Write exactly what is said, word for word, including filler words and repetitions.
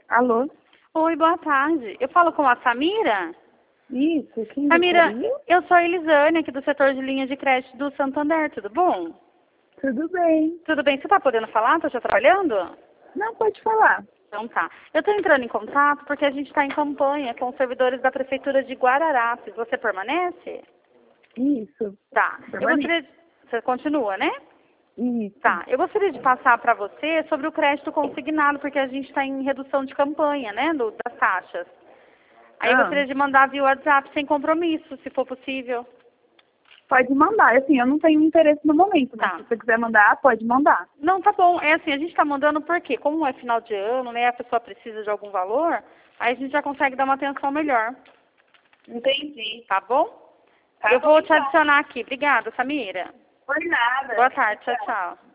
Alô? Oi, boa tarde. Eu falo com a Samira? Isso, quem Samira, gostaria? eu sou a Elisânia, aqui do setor de linha de crédito do Santander, tudo bom? Tudo bem. Tudo bem, você está podendo falar? Estou já trabalhando? Não, pode falar. Então tá. Eu estou entrando em contato porque a gente está em campanha com os servidores da Prefeitura de Guararapes. Você permanece? Isso. Tá. Eu Permanece. gostaria de... Você continua, né? Isso. Tá. Eu gostaria de passar para você sobre o crédito consignado, porque a gente está em redução de campanha, né, do, das taxas. Aí eu Ah, gostaria de mandar via WhatsApp sem compromisso, se for possível. pode mandar. Assim, eu não tenho interesse no momento, mas Tá. se você quiser mandar, pode mandar. Não, tá bom. É assim, a gente está mandando porque, como é final de ano, né, a pessoa precisa de algum valor, aí a gente já consegue dar uma atenção melhor. Entendi. Tá bom? Tá Eu bom, vou te então. adicionar aqui. Obrigada, Samira. Por nada. Boa tarde. Tchau, tchau.